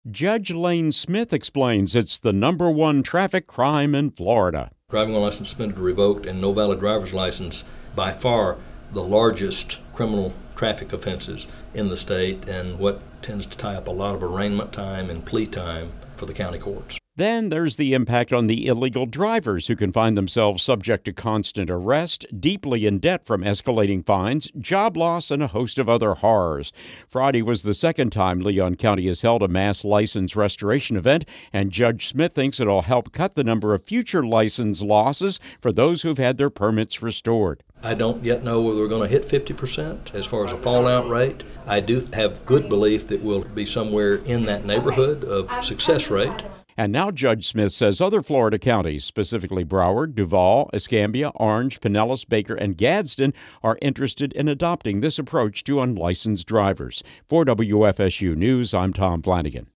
Judge Lane Smith explains it's the number one traffic crime in Florida. Driving while license suspended or revoked and no valid driver's license, by far the largest criminal traffic offenses in the state, and what tends to tie up a lot of arraignment time and plea time for the county courts. Then there's the impact on the illegal drivers who can find themselves subject to constant arrest, deeply in debt from escalating fines, job loss, and a host of other horrors. Friday was the second time Leon County has held a mass license restoration event, and Judge Smith thinks it'll help cut the number of future license losses for those who've had their permits restored. I don't yet know whether we're going to hit 50% as far as a fallout rate. I do have good belief that we'll be somewhere in that neighborhood of success rate. And now Judge Smith says other Florida counties, specifically Broward, Duval, Escambia, Orange, Pinellas, Baker, and Gadsden, are interested in adopting this approach to unlicensed drivers. For WFSU News, I'm Tom Flanagan.